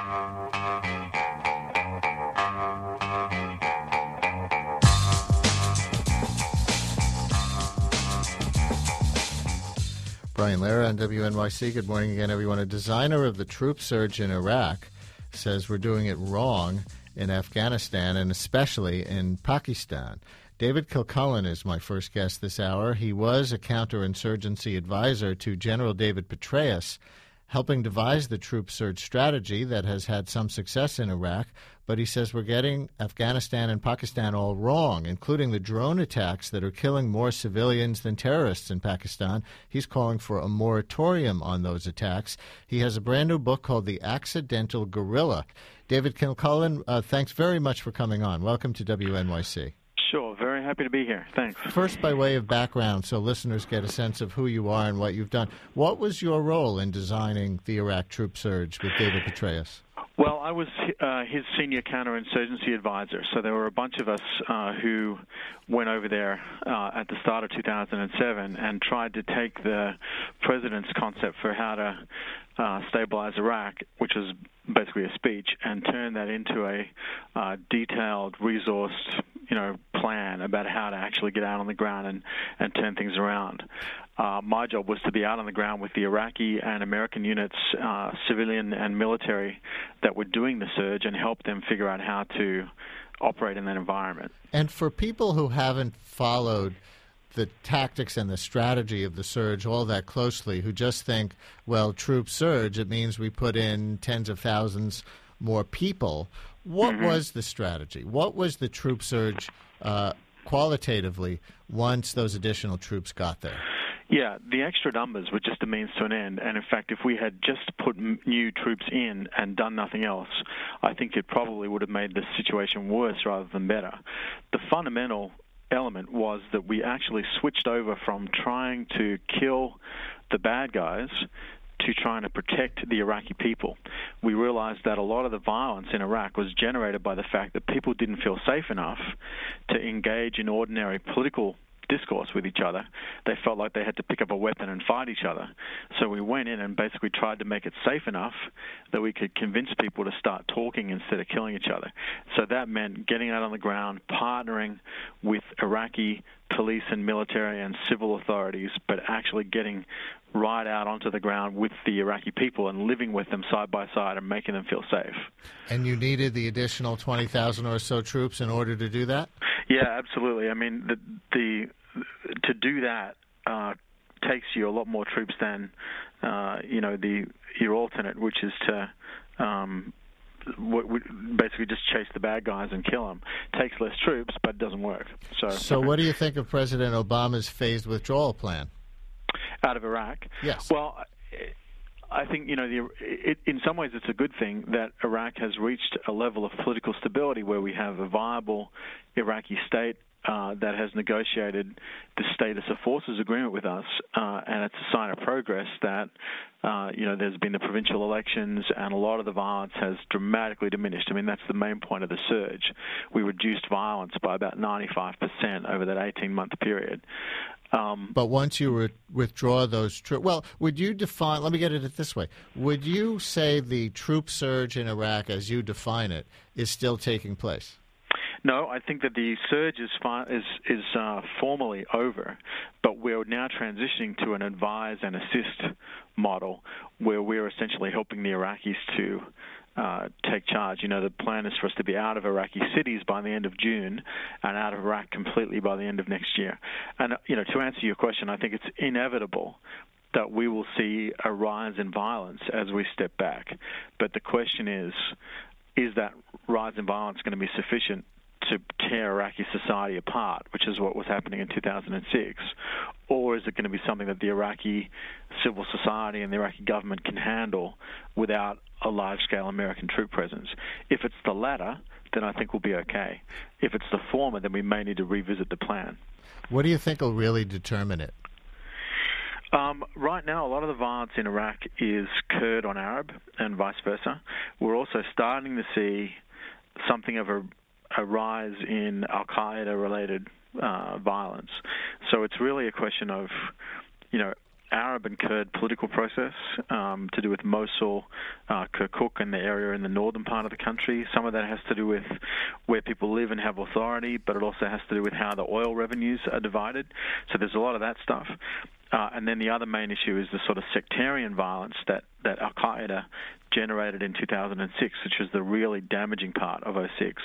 Brian Lehrer on WNYC. Good morning again, everyone. A designer of the troop surge in Iraq says we're doing it wrong in Afghanistan and especially in Pakistan. David Kilcullen is my first guest this hour. He was a counterinsurgency advisor to General David Petraeus, helping devise the troop surge strategy that has had some success in Iraq, but he says we're getting Afghanistan and Pakistan all wrong, including the drone attacks that are killing more civilians than terrorists in Pakistan. He's calling for a moratorium on those attacks. He has a brand new book called The Accidental Guerrilla. David Kilcullen, thanks very much for coming on. Welcome to WNYC. Sure, very happy to be here. Thanks. First, by way of background, so listeners get a sense of who you are and what you've done, what was your role in designing the Iraq troop surge with David Petraeus? Well, I was his senior counterinsurgency advisor, so there were a bunch of us who went over there at the start of 2007 and tried to take the president's concept for how to stabilize Iraq, which was basically a speech, and turn that into a detailed, resourced, plan about how to actually get out on the ground and turn things around. My job was to be out on the ground with the Iraqi and American units, civilian and military, that were doing the surge and help them figure out how to operate in that environment. And for people who haven't followed the tactics and the strategy of the surge all that closely, who just think, well, troop surge, it means we put in tens of thousands more people. What was the strategy? What was the troop surge qualitatively once those additional troops got there? Yeah, the extra numbers were just a means to an end. And in fact, if we had just put new troops in and done nothing else, I think it probably would have made the situation worse rather than better. The fundamental element was that we actually switched over from trying to kill the bad guys to trying to protect the Iraqi people. We realized that a lot of the violence in Iraq was generated by the fact that people didn't feel safe enough to engage in ordinary political discourse with each other. They felt like they had to pick up a weapon and fight each other. So we went in and basically tried to make it safe enough that we could convince people to start talking instead of killing each other. So that meant getting out on the ground, partnering with Iraqi police and military and civil authorities, but actually getting right out onto the ground with the Iraqi people and living with them side by side and making them feel safe. And you needed the additional 20,000 or so troops in order to do that? Yeah, absolutely. I mean, to do that takes you a lot more troops than your alternate, which is to basically just chase the bad guys and kill them. Takes less troops, but it doesn't work. So what do you think of President Obama's phased withdrawal plan? Out of Iraq? Yes. Well, I think, in some ways it's a good thing that Iraq has reached a level of political stability where we have a viable Iraqi state that has negotiated the status of forces agreement with us, and it's a sign of progress that, there's been the provincial elections and a lot of the violence has dramatically diminished. I mean, that's the main point of the surge. We reduced violence by about 95% over that 18-month period. But once you withdraw those troops, well, would you define, let me get it this way, would you say the troop surge in Iraq, as you define it, is still taking place? No, I think that the surge is formally over, but we're now transitioning to an advise and assist model where we're essentially helping the Iraqis to take charge. The plan is for us to be out of Iraqi cities by the end of June and out of Iraq completely by the end of next year. And, to answer your question, I think it's inevitable that we will see a rise in violence as we step back. But the question is that rise in violence going to be sufficient to tear Iraqi society apart, which is what was happening in 2006? Or is it going to be something that the Iraqi civil society and the Iraqi government can handle without a large-scale American troop presence? If it's the latter, then I think we'll be okay. If it's the former, then we may need to revisit the plan. What do you think will really determine it? Right now, a lot of the violence in Iraq is Kurd on Arab and vice versa. We're also starting to see something of a rise in Al-Qaeda-related violence. So it's really a question of, Arab and Kurd political process to do with Mosul, Kirkuk and the area in the northern part of the country. Some of that has to do with where people live and have authority, but it also has to do with how the oil revenues are divided. So there's a lot of that stuff. And then the other main issue is the sort of sectarian violence that Al-Qaeda generated in 2006, which was the really damaging part of 2006,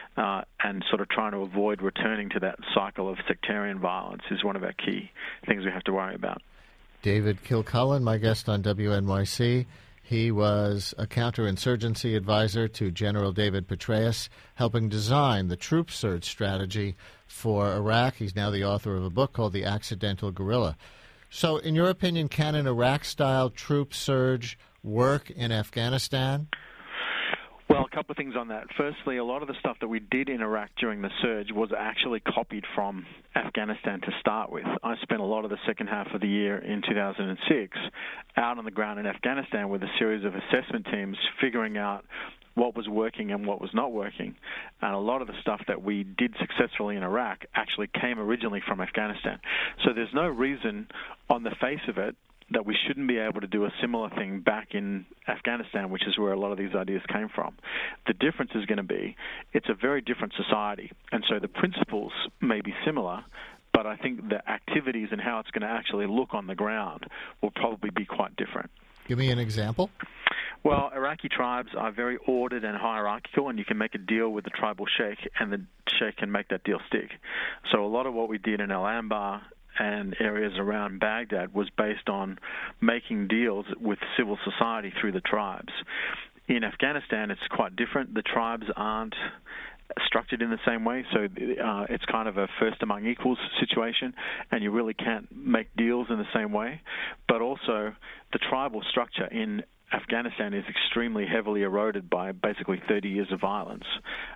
and sort of trying to avoid returning to that cycle of sectarian violence is one of our key things we have to worry about. David Kilcullen, my guest on WNYC. He was a counterinsurgency advisor to General David Petraeus, helping design the troop surge strategy for Iraq. He's now the author of a book called The Accidental Guerrilla. So, in your opinion, can an Iraq-style troop surge work in Afghanistan? Well, a couple of things on that. Firstly, a lot of the stuff that we did in Iraq during the surge was actually copied from Afghanistan to start with. I spent a lot of the second half of the year in 2006 out on the ground in Afghanistan with a series of assessment teams figuring out what was working and what was not working. And a lot of the stuff that we did successfully in Iraq actually came originally from Afghanistan. So there's no reason on the face of it that we shouldn't be able to do a similar thing back in Afghanistan, which is where a lot of these ideas came from. The difference is going to be it's a very different society, and so the principles may be similar, but I think the activities and how it's going to actually look on the ground will probably be quite different. Give me an example. Well, Iraqi tribes are very ordered and hierarchical, and you can make a deal with the tribal sheikh, and the sheikh can make that deal stick. So a lot of what we did in Al-Anbar and areas around Baghdad was based on making deals with civil society through the tribes. In Afghanistan, it's quite different. The tribes aren't structured in the same way, so it's kind of a first among equals situation, and you really can't make deals in the same way. But also, the tribal structure in Afghanistan is extremely heavily eroded by basically 30 years of violence.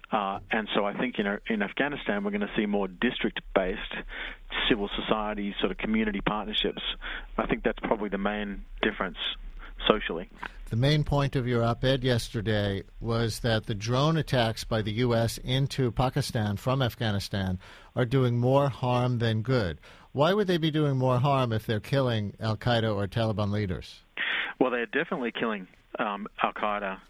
And so I think in Afghanistan we're going to see more district-based civil society sort of community partnerships. I think that's probably the main difference socially. The main point of your op-ed yesterday was that the drone attacks by the U.S. into Pakistan from Afghanistan are doing more harm than good. Why would they be doing more harm if they're killing al-Qaeda or Taliban leaders? Well, they're definitely killing al-Qaeda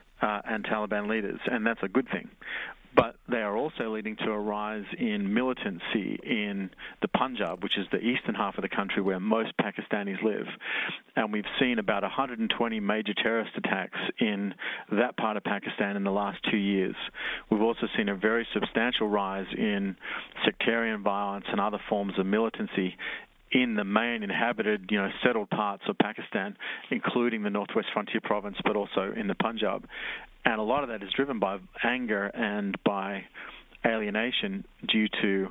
and Taliban leaders, and that's a good thing. But they are also leading to a rise in militancy in the Punjab, which is the eastern half of the country where most Pakistanis live. And we've seen about 120 major terrorist attacks in that part of Pakistan in the last 2 years. We've also seen a very substantial rise in sectarian violence and other forms of militancy in the main inhabited, settled parts of Pakistan, including the Northwest Frontier Province, but also in the Punjab. And a lot of that is driven by anger and by alienation due to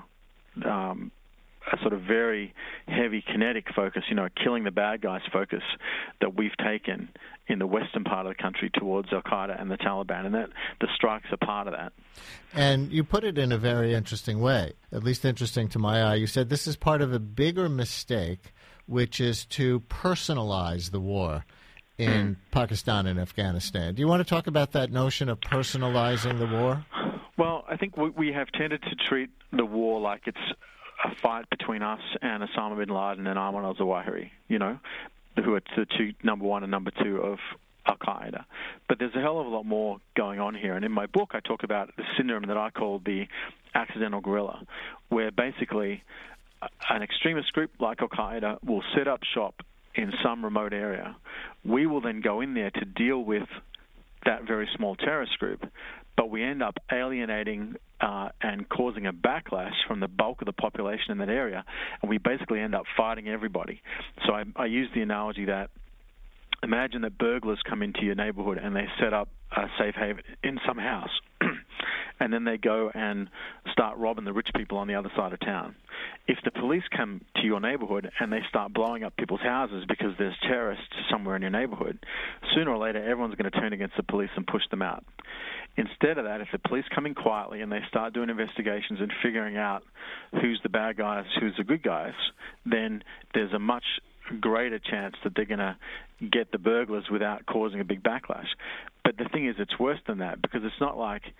a sort of very heavy kinetic focus, killing the bad guys focus that we've taken in the western part of the country towards al-Qaeda and the Taliban, and that the strikes are part of that. And you put it in a very interesting way, at least interesting to my eye. You said this is part of a bigger mistake, which is to personalize the war in Pakistan and Afghanistan. Do you want to talk about that notion of personalizing the war? Well, I think we have tended to treat the war like it's a fight between us and Osama bin Laden and Ayman al-Zawahiri, who are the two, number one and number two of al-Qaeda. But there's a hell of a lot more going on here. And in my book, I talk about the syndrome that I call the accidental guerrilla, where basically an extremist group like al-Qaeda will set up shop in some remote area. We will then go in there to deal with that very small terrorist group, but we end up alienating and causing a backlash from the bulk of the population in that area, and we basically end up fighting everybody. So I use the analogy that imagine that burglars come into your neighborhood and they set up a safe haven in some house, and then they go and start robbing the rich people on the other side of town. If the police come to your neighborhood and they start blowing up people's houses because there's terrorists somewhere in your neighborhood, sooner or later everyone's going to turn against the police and push them out. Instead of that, if the police come in quietly and they start doing investigations and figuring out who's the bad guys, who's the good guys, then there's a much greater chance that they're going to get the burglars without causing a big backlash. But the thing is, it's worse than that, because it's not like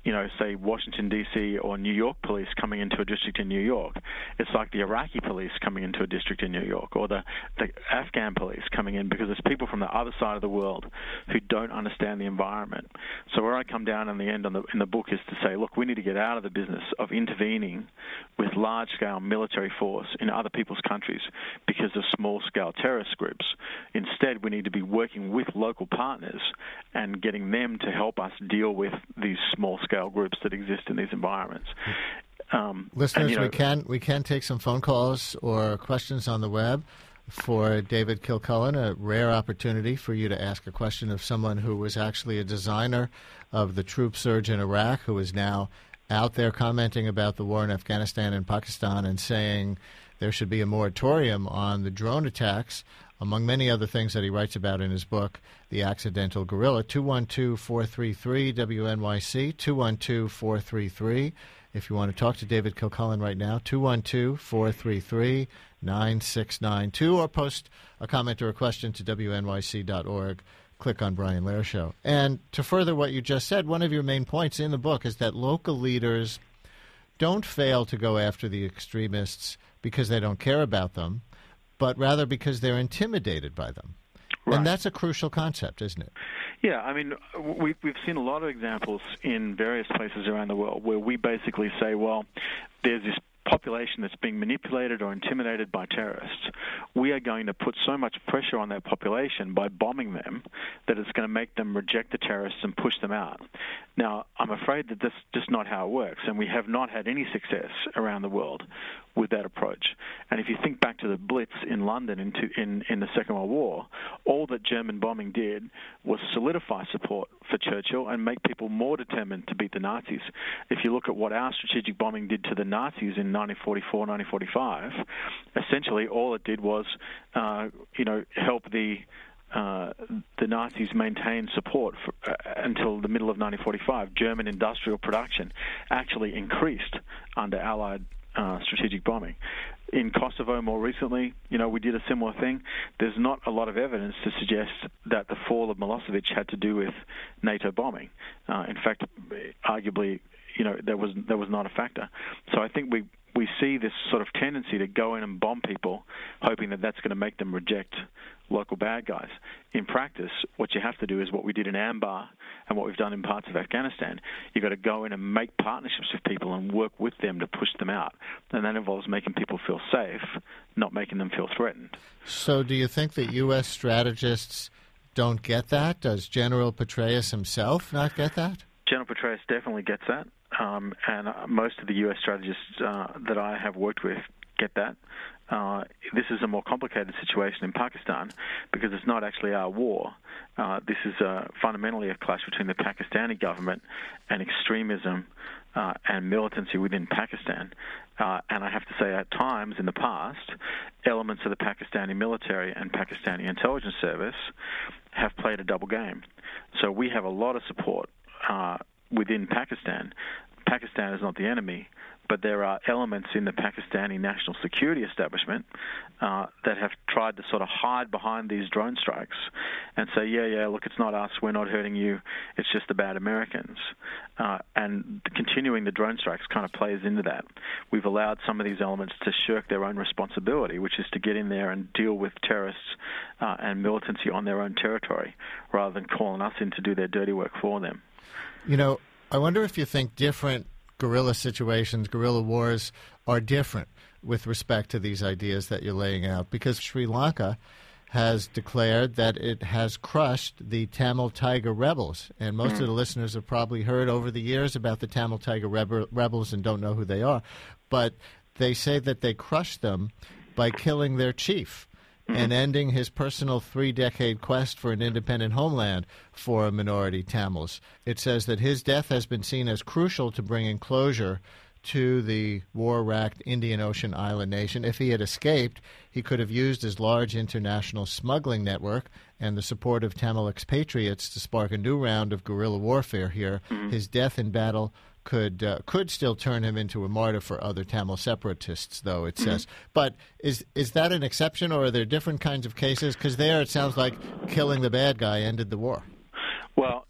say Washington, D.C. or New York police coming into a district in New York. It's like the Iraqi police coming into a district in New York, or the Afghan police coming in, because it's people from the other side of the world who don't understand the environment. So where I come down in the end in the book is to say, look, we need to get out of the business of intervening with large-scale military force in other people's countries because of small-scale terrorist groups. Instead, we need to be working with local partners and getting them to help us deal with these small-scale groups that exist in these environments. Listeners, we can take some phone calls or questions on the web for David Kilcullen, a rare opportunity for you to ask a question of someone who was actually a designer of the troop surge in Iraq, who is now out there commenting about the war in Afghanistan and Pakistan and saying there should be a moratorium on the drone attacks, among many other things that he writes about in his book, The Accidental Guerrilla. 212-433-WNYC, 212-433. If you want to talk to David Kilcullen right now, 212-433-9692, or post a comment or a question to WNYC.org. Click on Brian Lehrer Show. And to further what you just said, one of your main points in the book is that local leaders don't fail to go after the extremists because they don't care about them, but rather because they're intimidated by them. Right. And that's a crucial concept, isn't it? Yeah, I mean, we've seen a lot of examples in various places around the world where we basically say, well, there's this population that's being manipulated or intimidated by terrorists. We are going to put so much pressure on that population by bombing them that it's going to make them reject the terrorists and push them out. Now, I'm afraid that that's just not how it works, and we have not had any success around the world with that approach. And if you think back to the Blitz in London in the Second World War, all that German bombing did was solidify support for Churchill and make people more determined to beat the Nazis. If you look at what our strategic bombing did to the Nazis in 1944, 1945, essentially all it did was, help the Nazis maintain support until the middle of 1945. German industrial production actually increased under Allied strategic bombing. In Kosovo more recently, we did a similar thing. There's not a lot of evidence to suggest that the fall of Milosevic had to do with NATO bombing. In fact, arguably, that was not a factor. So I think we see this sort of tendency to go in and bomb people, hoping that that's going to make them reject local bad guys. In practice, what you have to do is what we did in Anbar and what we've done in parts of Afghanistan. You've got to go in and make partnerships with people and work with them to push them out. And that involves making people feel safe, not making them feel threatened. So do you think that U.S. strategists don't get that? Does General Petraeus himself not get that? General Petraeus definitely gets that. And most of the U.S. strategists that I have worked with get that. This is a more complicated situation in Pakistan because it's not actually our war. This is fundamentally a clash between the Pakistani government and extremism and militancy within Pakistan. And I have to say, at times in the past, elements of the Pakistani military and Pakistani intelligence service have played a double game. So we have a lot of support within Pakistan. Pakistan is not the enemy, but there are elements in the Pakistani national security establishment that have tried to sort of hide behind these drone strikes and say, yeah, look, it's not us, we're not hurting you, it's just the bad Americans. And continuing the drone strikes kind of plays into that. We've allowed some of these elements to shirk their own responsibility, which is to get in there and deal with terrorists and militancy on their own territory, rather than calling us in to do their dirty work for them. I wonder if you think different guerrilla situations, guerrilla wars, are different with respect to these ideas that you're laying out, because Sri Lanka has declared that it has crushed the Tamil Tiger rebels. And most of the listeners have probably heard over the years about the Tamil Tiger rebels and don't know who they are. But they say that they crushed them by killing their chief and ending his personal 3-decade quest for an independent homeland for minority Tamils. It says that his death has been seen as crucial to bringing closure to the war-racked Indian Ocean island nation. If he had escaped, he could have used his large international smuggling network and the support of Tamil expatriates to spark a new round of guerrilla warfare here. His death in battle could still turn him into a martyr for other Tamil separatists, though, it says. But is that an exception, or are there different kinds of cases? Because there it sounds like killing the bad guy ended the war. Well,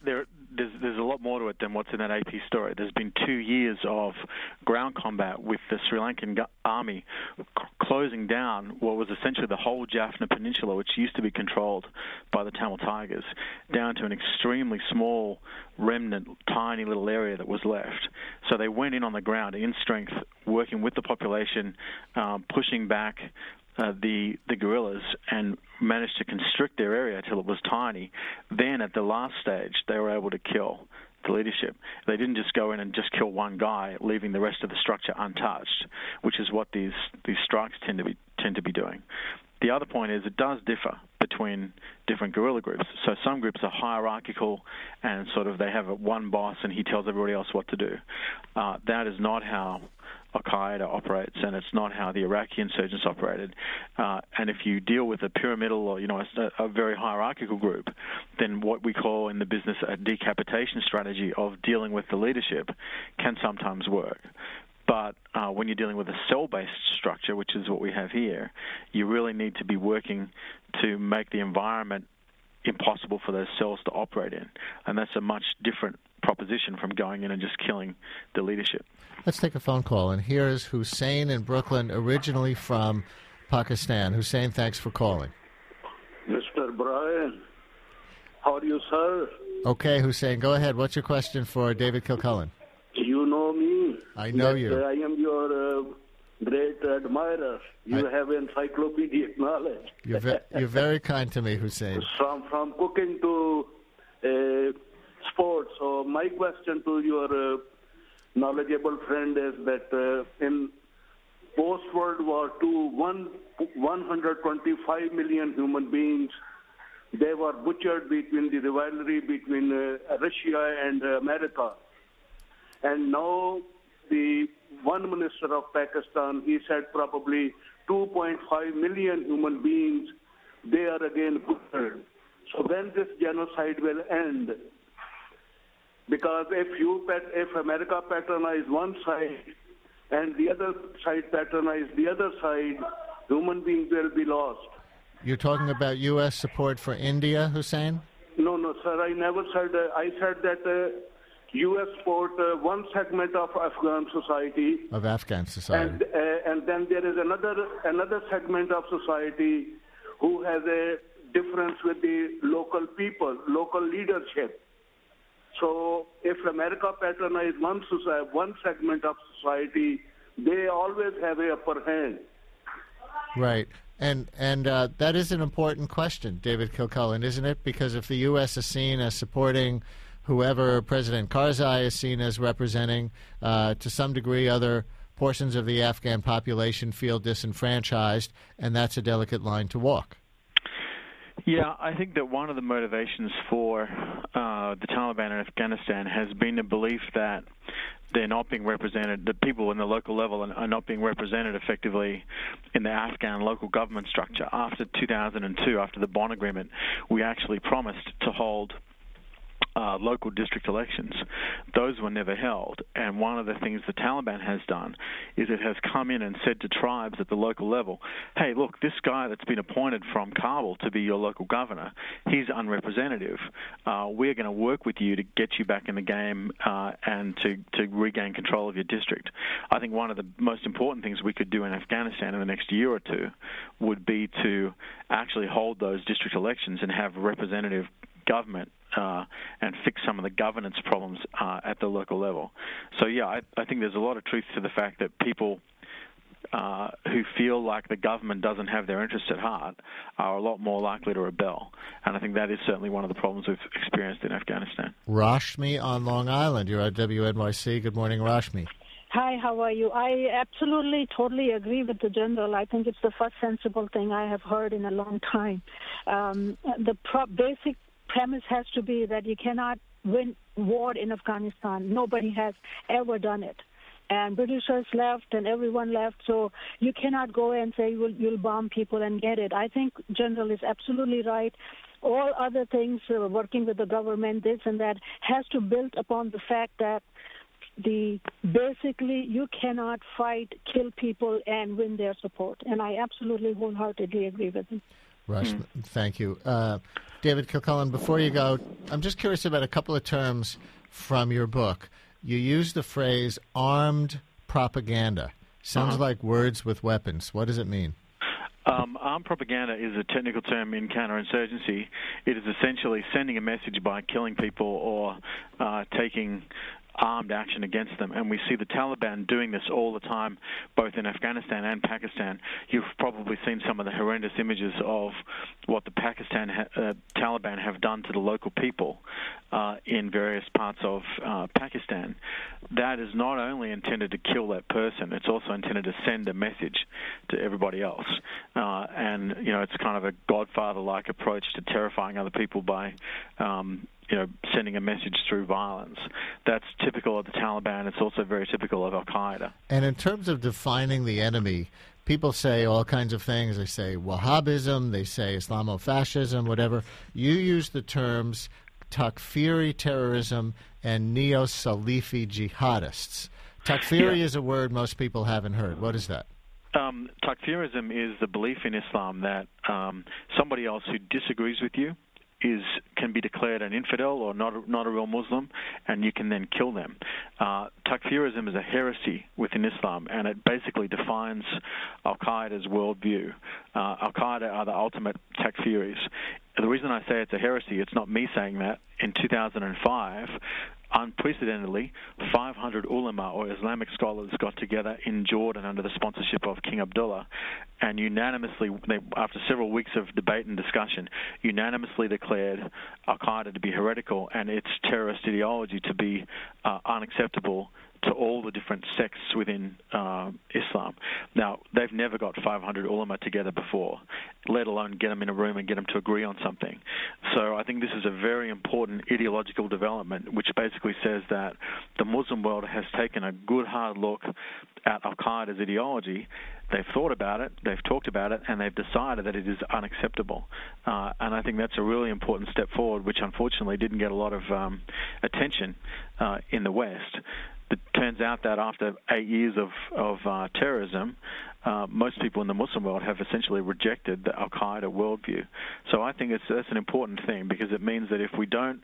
there's a lot more to it than what's in that AP story. There's been 2 years of ground combat with the Sri Lankan army closing down what was essentially the whole Jaffna Peninsula, which used to be controlled by the Tamil Tigers, down to an extremely small remnant, tiny little area that was left. So they went in on the ground in strength, working with the population, pushing back the guerrillas, and managed to constrict their area till it was tiny. Then at the last stage, they were able to kill the leadership. They didn't just go in and just kill one guy, leaving the rest of the structure untouched, which is what these strikes tend to be doing. The other point is it does differ between different guerrilla groups. So some groups are hierarchical and sort of they have one boss and he tells everybody else what to do. That is not how Al-Qaeda operates, and it's not how the Iraqi insurgents operated. And if you deal with a pyramidal or, a very hierarchical group, then what we call in the business a decapitation strategy of dealing with the leadership can sometimes work. But when you're dealing with a cell-based structure, which is what we have here, you really need to be working to make the environment impossible for those cells to operate in. And that's a much different proposition from going in and just killing the leadership. Let's take a phone call. And here's Hussein in Brooklyn, originally from Pakistan. Hussein, thanks for calling. Mr. Brian, how are you, sir? Okay, Hussein, go ahead. What's your question for David Kilcullen? You know me. I know you. I am your great admirer. You have encyclopedic knowledge. You're very kind to me, Hussein. From cooking to sports. So my question to your knowledgeable friend is that in post-World War II, 125 million human beings, they were butchered between the rivalry between Russia and America. And now the one minister of Pakistan, he said probably 2.5 million human beings, they are again butchered. So when this genocide will end? Because if America patronizes one side and the other side patronizes the other side, human beings will be lost. You're talking about U.S. support for India, Hussein? No, sir, I never said that. I said that U.S. support one segment of Afghan society. Of Afghan society. And then there is another segment of society who has a difference with the local people, local leadership. So if America patronizes one segment of society, they always have an upper hand. Right. And that is an important question, David Kilcullen, isn't it? Because if the U.S. is seen as supporting whoever President Karzai is seen as representing, to some degree other portions of the Afghan population feel disenfranchised, and that's a delicate line to walk. Yeah, I think that one of the motivations for the Taliban in Afghanistan has been the belief that they're not being represented, the people in the local level are not being represented effectively in the Afghan local government structure. After 2002, after the Bonn Agreement, we actually promised to hold local district elections. Those were never held. And one of the things the Taliban has done is it has come in and said to tribes at the local level, hey, look, this guy that's been appointed from Kabul to be your local governor, he's unrepresentative. We're going to work with you to get you back in the game and to regain control of your district. I think one of the most important things we could do in Afghanistan in the next year or two would be to actually hold those district elections and have representative government and fix some of the governance problems at the local level. So, yeah, I think there's a lot of truth to the fact that people who feel like the government doesn't have their interests at heart are a lot more likely to rebel. And I think that is certainly one of the problems we've experienced in Afghanistan. Rashmi on Long Island. You're at WNYC. Good morning, Rashmi. Hi, how are you? I absolutely, totally agree with the general. I think it's the first sensible thing I have heard in a long time. The basic premise has to be that you cannot win war in Afghanistan. Nobody has ever done it. And Britishers left and everyone left, so you cannot go and say you'll bomb people and get it. I think General is absolutely right. All other things, working with the government, this and that, has to build upon the fact that basically you cannot fight, kill people, and win their support. And I absolutely wholeheartedly agree with him. Rashmi, thank you. David Kilcullen, before you go, I'm just curious about a couple of terms from your book. You use the phrase armed propaganda. Sounds like words with weapons. What does it mean? Armed propaganda is a technical term in counterinsurgency. It is essentially sending a message by killing people or taking armed action against them, and we see the Taliban doing this all the time, both in Afghanistan and Pakistan. You've probably seen some of the horrendous images of what the Taliban have done to the local people in various parts of Pakistan. That is not only intended to kill that person, it's also intended to send a message to everybody else. And, it's kind of a Godfather-like approach to terrifying other people by sending a message through violence. That's typical of the Taliban. It's also very typical of Al-Qaeda. And in terms of defining the enemy, people say all kinds of things. They say Wahhabism, they say Islamofascism, whatever. You use the terms Takfiri terrorism and Neo-Salafi jihadists. Takfiri is a word most people haven't heard. What is that? Takfirism is the belief in Islam that somebody else who disagrees with you can be declared an infidel or not a real Muslim, and you can then kill them. Takfirism is a heresy within Islam, and it basically defines Al-Qaeda's worldview. Al-Qaeda are the ultimate Takfiris. The reason I say it's a heresy, it's not me saying that. In 2005, unprecedentedly, 500 ulama or Islamic scholars got together in Jordan under the sponsorship of King Abdullah, and unanimously, after several weeks of debate and discussion, unanimously declared Al-Qaeda to be heretical and its terrorist ideology to be unacceptable to all the different sects within Islam. Now, they've never got 500 ulama together before, let alone get them in a room and get them to agree on something. So I think this is a very important ideological development, which basically says that the Muslim world has taken a good hard look at Al-Qaeda's ideology. They've thought about it, they've talked about it, and they've decided that it is unacceptable. And I think that's a really important step forward, which unfortunately didn't get a lot of attention in the West. It turns out that after 8 years of terrorism, most people in the Muslim world have essentially rejected the Al-Qaeda worldview. So I think that's an important thing, because it means that if we don't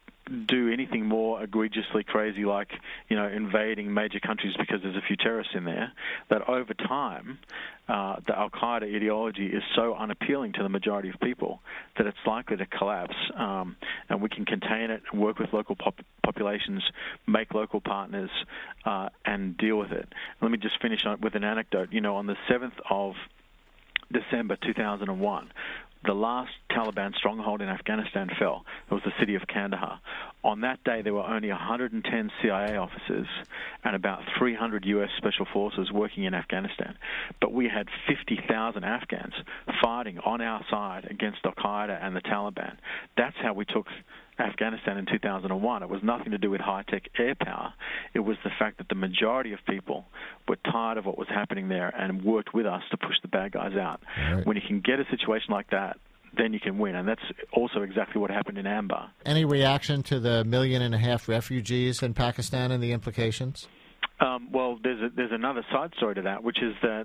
do anything more egregiously crazy like, invading major countries because there's a few terrorists in there, that over time the Al-Qaeda ideology is so unappealing to the majority of people that it's likely to collapse, and we can contain it and work with local populations, make local partners, and deal with it. Let me just finish with an anecdote. On the 7th of December 2001, the last Taliban stronghold in Afghanistan fell. It was the city of Kandahar. On that day, there were only 110 CIA officers and about 300 U.S. Special Forces working in Afghanistan. But we had 50,000 Afghans fighting on our side against Al-Qaeda and the Taliban. That's how we took Afghanistan in 2001. It was nothing to do with high-tech air power. It was the fact that the majority of people were tired of what was happening there and worked with us to push the bad guys out. Right. When you can get a situation like that, then you can win, and that's also exactly what happened in Anbar. Any reaction to the 1.5 million refugees in Pakistan and the implications? Well, there's another side story to that, which is that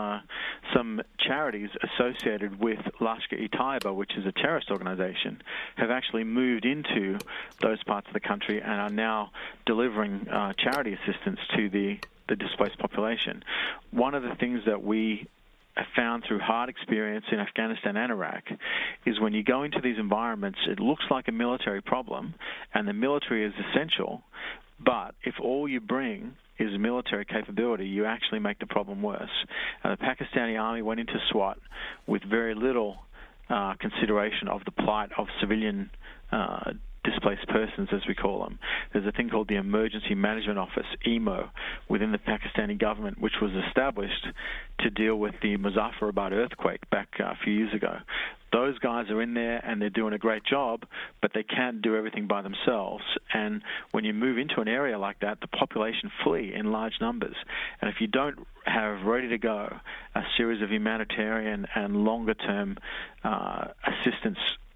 some charities associated with Lashkar-e-Taiba, which is a terrorist organization, have actually moved into those parts of the country and are now delivering charity assistance to the displaced population. One of the things that we found through hard experience in Afghanistan and Iraq is when you go into these environments, it looks like a military problem, and the military is essential, but if all you bring is military capability, you actually make the problem worse. The Pakistani army went into SWAT with very little consideration of the plight of civilian displaced persons, as we call them. There's a thing called the Emergency Management Office, EMO, within the Pakistani government, which was established to deal with the Muzaffarabad earthquake back a few years ago. Those guys are in there and they're doing a great job, but they can't do everything by themselves. And when you move into an area like that, the population flee in large numbers. And if you don't have ready to go a series of humanitarian and longer-term assistance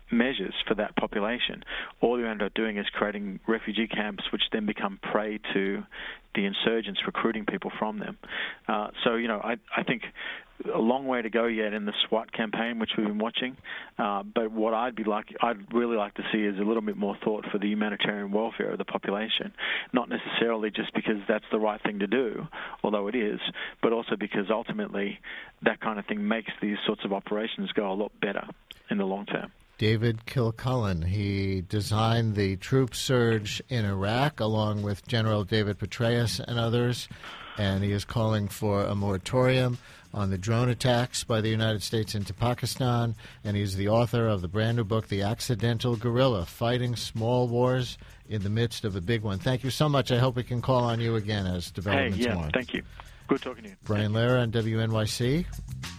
measures for that population, all you end up doing is creating refugee camps, which then become prey to the insurgents recruiting people from them. So, I think a long way to go yet in the SWAT campaign, which we've been watching. But what I'd really like to see is a little bit more thought for the humanitarian welfare of the population, not necessarily just because that's the right thing to do, although it is, but also because ultimately that kind of thing makes these sorts of operations go a lot better in the long term. David Kilcullen, he designed the troop surge in Iraq along with General David Petraeus and others, and he is calling for a moratorium on the drone attacks by the United States into Pakistan, and he's the author of the brand new book, The Accidental Guerrilla, Fighting Small Wars in the Midst of a Big One. Thank you so much. I hope we can call on you again as developments warrant. Thank you. Good talking to you. Brian Lehrer on WNYC.